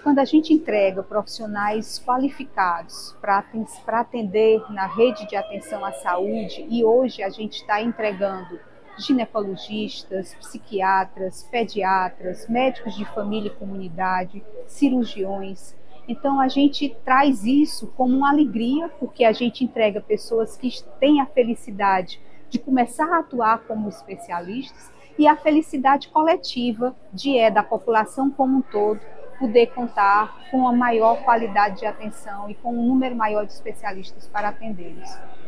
quando a gente entrega profissionais qualificados para atender na rede de atenção à saúde, e hoje a gente está entregando ginecologistas, psiquiatras, pediatras, médicos de família e comunidade, cirurgiões. Então a gente traz isso como uma alegria, porque a gente entrega pessoas que têm a felicidade de começar a atuar como especialistas e a felicidade coletiva da população como um todo poder contar com a maior qualidade de atenção e com um número maior de especialistas para atendê-los.